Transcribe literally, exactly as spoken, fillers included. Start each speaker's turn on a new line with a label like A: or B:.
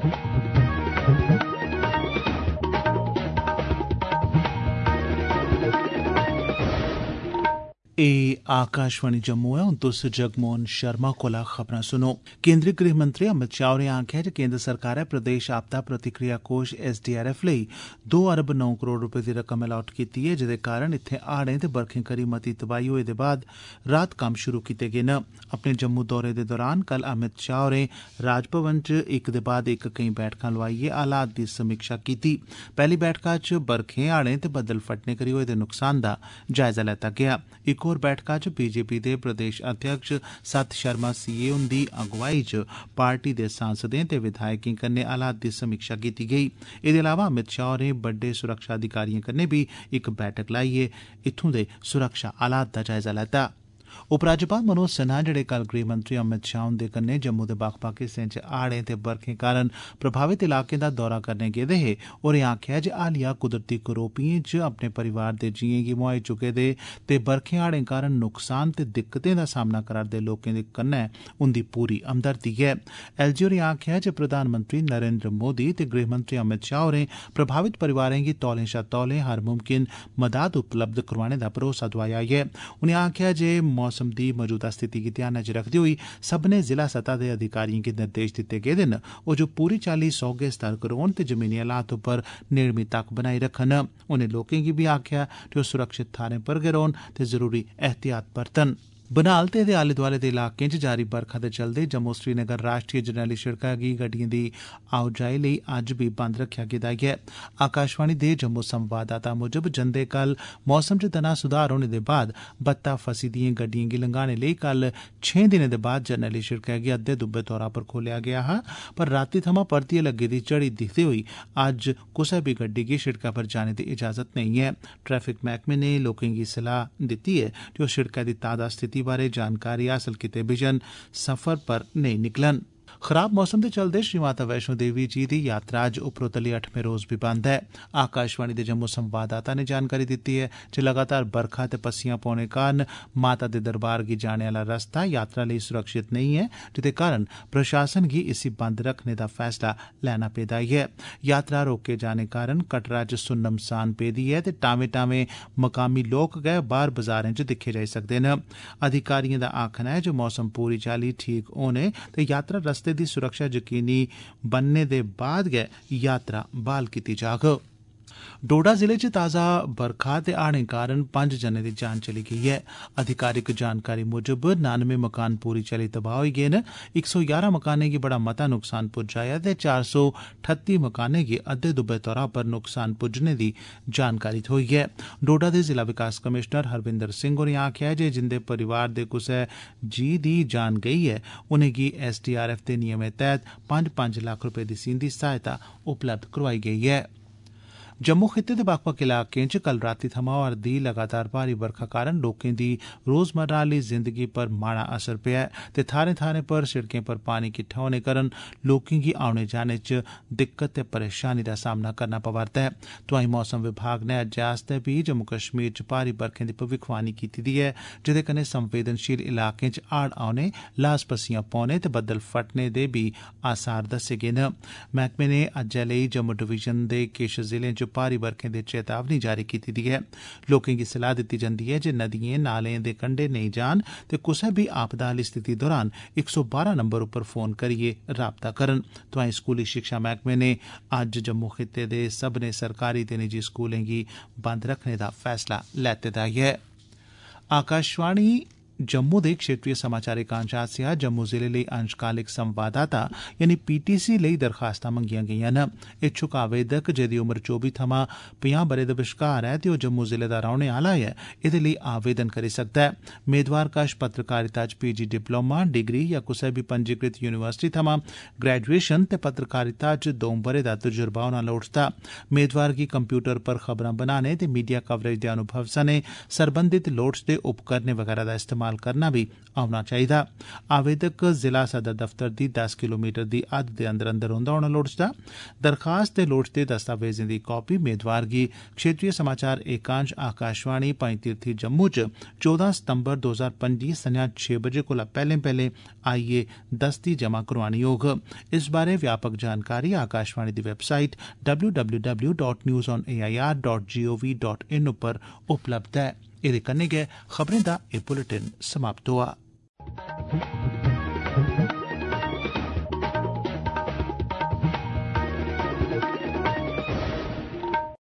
A: ए आकाशवाणी जम्मू है। हुण तुस जगमोहन शर्मा कोला खबरां सुनो। केंद्री गृह मंत्री अमित शाह होरें आखेआ जे केंद्र सरकारै प्रदेश आपदा प्रतिक्रिया कोष एस डी आर एफ लेई दो अरब नौ करोड़ रपे दी रकम अलाट कीती ऐ, जेदे कारण इत्थें हाड़ें ते बरखें करी मती तबाही होए दे बाद राहत कम्म शुरू कीते गे न। अपने जम्मू दौरे दे दौरान कल अमित शाह होरें राजभवन च इक दे बाद इक केई बैठकां लोआइयै हालात दी समीक्षा कीती। पैहली बैठका च बरखें हाड़ें ते बदल फटने करी होए दे नुकसान दा जायजा लैता गेआ। इक होर बैठका च बीजेपी दे प्रदेश अध्यक्ष सत शर्मा सीए हुंदी अगुवाई च पार्टी दे सांसदें ते विधायकें कन्नै हालात दी समीक्षा कीती गेई। एह्दे अलावा अमित शाह होरें बड्डे सुरक्षा अधिकारिएं कन्नै बी इक बैठक लाइयै इत्थूं दे सुरक्षा हालात दा जायजा लैता। उपराज्यपाल मनोज सिन्हा जेहड़े कल गृहमंत्री अमित शाह हुंदे कन्नै जम्मू दे बक्ख-बक्ख हिस्सें च हाड़ें ते बरखें कारण प्रभावित इलाकें दा दौरा करने गेदे हे, होरें आखेआ जे हालिया कुदरती करोपिएं च अपने परिवार दे जीएं गी मुहाई चुके दे ते बरखें हाड़ें कारण नुकसान ते दिक्कतें दा सामना करा'रदे लोकें दे कन्नै उंदी पूरी हमदर्दी ऐ। एलजी होरें आखेआ जे प्रधानमंत्री नरेंद्र मोदी ते गृहमंत्री अमित शाह होरें प्रभावित परिवारें गी तौले शा तौले हर मुमकिन मदाद उपलब्ध करोआने दा भरोसा दोआया ऐ। उनें आखेआ जे मौसम दी मौजूदा स्थिति गी ध्यानै च रखदे होई सब्भनें जिला सतह दे अधिकारिएं गी निर्देश दित्ते गेदे न ओ जो पूरी चाल्ली सौह्गे सतर्क रौह्न ते जमीनी हालात उप्पर नेड़मी तक्क बनाई रक्खन। उनें लोकें गी बी आखेआ जे ओह् सुरक्षित थाह्रें पर गै रौह्न ते जरूरी एहतियात बरतन। बनिहाल ते एह्दे आले दुआले दे इलाकें च जारी बरखा दे चलदे जम्मू श्रीनगर राष्ट्रीय जरनैली शिड़का गी गड्डिएं दी आओजाई लेई अज्ज बी बंद रक्खेआ गेदा ऐ। आकाशवाणी दे जम्मू संवाददाता मुजब जंदे कल मौसम च तना सुधार होने दे बाद बत्ता फसी दिएं गड्डिएं गी लंघाने लेई कल छें दिनें दे बाद जरनैली शिड़कै गी अद्दे दुब्बे तौरा पर खोलेआ गेआ हा, पर रातीं थमां परतियै लग्गी दी झड़ी दिखदे होई अज्ज कुसै बी गड्डी गी शिड़कै पर जाने दी इजाजत नेईं ऐ। ट्रैफिक मैह्कमे ने लोकें गी सलाह दित्ती ऐ जे ओह् शिड़कै दी ताजा स्थिति बारे जानकारी हासल कीते बिजन सफर पर नेईं निकलन। खराब मौसम दे चलदे श्री माता वैष्णो देवी जी दी यात्रा अज्ज उपरोतली अठमें रोज बी बंद ऐ। आकाशवाणी दे जम्मू संवाददाता ने जानकारी दित्ती ऐ जे लगातार बरखा ते पस्सियां पौने कारण माता दे दरबार गी जाने आह्ला रस्ता यात्रा लेई सुरक्षित नेईं ऐ, जेदे कारण प्रशासन गी इसी बंद रखने दा फैसला लैना पेदा ऐ। यात्रा रोके जाने कारण कटरा च सुन्नमसान पेदी ऐ ते टावें टावें मकामी लोक गै बाहर बाजारें च दिक्खे जाई सकदे न। अधिकारिएं दा आखना ऐ जे मौसम पूरी चाल्ली ठीक होने ते यात्रा रस्ते दी सुरक्षा यकीनी बनने दे बाद गै यात्रा बहाल कीती जाग। डोडा जिले च ताज़ा बरखा ते हाड़ें कारण पंज जनें दी जान चली गेई ऐ। अधिकारिक जानकारी मुजब नानवे मकान पूरी चाल्ली तबाह होई गे न, इक सौ ग्यारह मकानें गी बड़ा मता नुकसान पुज्जा ऐ ते चार सौ ठत्ती मकानें गी अद्दे दुब्बे तौरा पर नुकसान पुज्जने दी जानकारी थ्होई ऐ। डोडा दे जिला विकास कमिशनर हरविंदर सिंह होरें आखेआ जे जिंदे परिवार दे कुसै जी दी जान गेई ऐ उनेंगी एस डी आर एफ दे नियमें तैह्त पंज पंज लक्ख रपे दी सींधी सहायता उपलब्ध करोआई गेई ऐ। जम्मू खित्ते दे बक्ख-बक्ख इलाकें च कल रातीं थमां होआ'रदी लगातार भारी बरखा कारण लोकें दी रोजमर्रा आह्ली जिंदगी पर माड़ा असर पेआ ऐ ते थाह्रें थाह्रें पर सिड़कें पर पानी किट्ठा होने कारण लोकें गी औने जाने च दिक्कत ते परेशानी दा सामना करना पवा'रदा ऐ। तोआईं मौसम विभाग ने अज्जै आस्तै बी जम्मू कश्मीर च भारी बरखें दी भविक्खवाणी कीती दी ऐ, जेदे कन्नै संवेदनशील इलाकें च हाड़ औने, ल्हास पस्सियां पौने ते बद्दल फटने दे बी आसार दस्से गे न। मैह्कमे ने अज्जै लेई जम्मू डिवीजन दे किश जिलें च भारी बरखें दी चेतावनी जारी कीती दी ऐ। लोकें गी सलाह दित्ती जंदी ऐ जे नदियें नालें दे कंढे नेईं जान ते कुसै बी आपदा आह्ली स्थिति दौरान इक सौ बारां नंबर उप्पर फोन करियै राबता करन। तोआईं स्कूली शिक्षा मैह्कमे ने अज्ज जम्मू खित्ते दे सब्भनें सरकारी ते निजी स्कूलें गी बंद रखने दा फैसला लैते दा ऐ। आकाशवाणी जम्मू दे क्षेत्रीय समाचार एकांश आसेआ जम्मू जिले लेई अंशकालिक संवाददाता यानी पीटीसी लेई दरखास्तां मंगियां गेईआं न। इच्छुक आवेदक जेदी उम्र चौबी थमां पंजाह् ब'रे दे बश्कार ऐ ते ओह् जम्मू जिले दा रौह्ने आह्ला ऐ, एह्दे लेई आवेदन करी सकदा ऐ। मेदवार कश पत्रकारिता च पीजी डिप्लोमा, डिग्री या कुसै बी पंजीकृत यूनिवर्सिटी थमां ग्रेजुएशन ते पत्रकारिता च द'ऊं ब'रे दा तजुर्बा होना लोड़चदा। मेदवार गी कंप्यूटर पर खबरां बनाने ते मीडिया कवरेज दे अनुभव सने सरबंधित लोड़चदे उपकरणें वगैरा दा इस्तेमाल इस्तेमाल करना बी औना चाहिदा। आवेदक जिला सदर दफ्तर दी दस किलोमीटर दी हद दे अंदर अंदर रौंह्दा होना लोड़चदा। दरखास्त दे लोड़चदे दस्तावेजें दी कापी मेदवार गी क्षेत्रीय समाचार एकांश आकाशवाणी पंजतीर्थी जम्मू च चौदां सितंबर दो हजार पंजी संञा छे बजे कोला पैह्ले पैह्ले आइयै दस्ती जमा करोआनी होग। इस बारै व्यापक जानकारी आकाशवाणी दी website W W W dot news on A I R dot G O V dot in उप्पर उपलब्ध ऐ। एह्दे कन्नै गै खबरें दा एह् बुलेटिन समाप्त होआ।